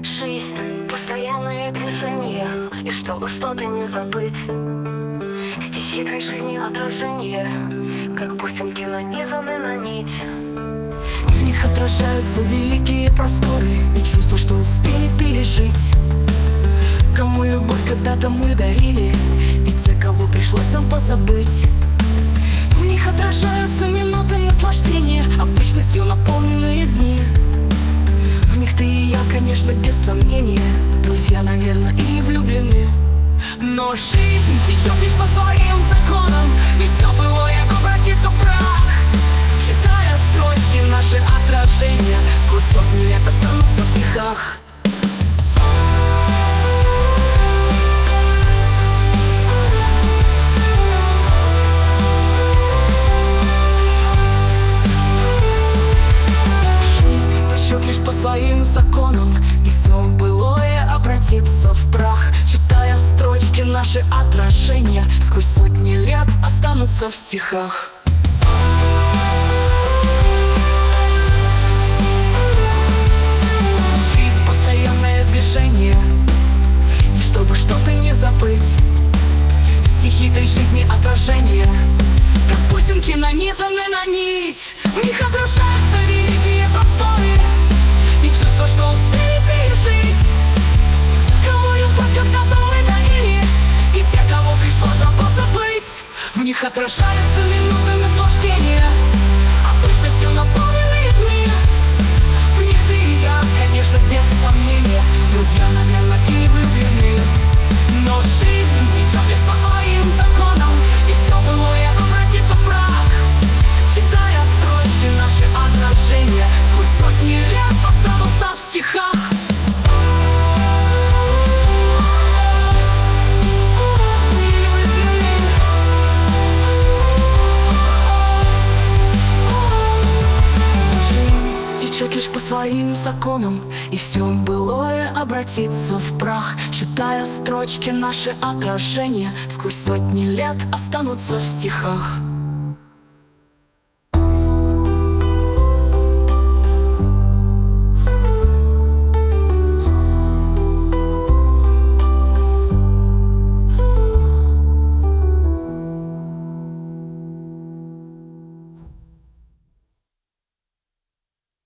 Жизнь, постоянное движение, и чтобы что-то не забыть. Стихи той жизни отражение, как бусинки нанизаны на нить. В них отражаются великие просторы и чувства, что успели пережить. Кому любовь когда-то мы дарили, и те, кого пришлось нам позабыть. В них отражаются минуты наслаждения, обычностью наполненные дни. В них ты и я, конечно, без сомнения, друзья, наверное, и влюблены. Но жизнь течет лишь по своим законам, и все былое обратится в прах. Читая строчки, наши отражения сквозь сотни лет останутся в стихах. Лишь по своим законам, и все былое обратится в прах. Читая строчки, наши отражения сквозь сотни лет останутся в стихах. Жизнь, постоянное движение, и чтобы что-то не забыть. Стихи той жизни отражения, как бусинки нанизаны на нить. В них отражаются великие просторы и чувство, что успели пережить. Кого любовь когда-то мы дарили, и те, кого пришлось нам позабыть. В них отражаются минуты наслаждения, обычностью наполненные дни. В них ты и я, конечно, без сомнения, друзья, наверное, и влюблены. Но жизнь течет лишь по своим законам, и все былое обратится в прах. Читая строчки, наши отражения сквозь сотни лет останутся в стихах. Жизнь течет лишь по своим законам, и все былое обратится в прах. Читая строчки, наши отражения сквозь сотни лет останутся в стихах.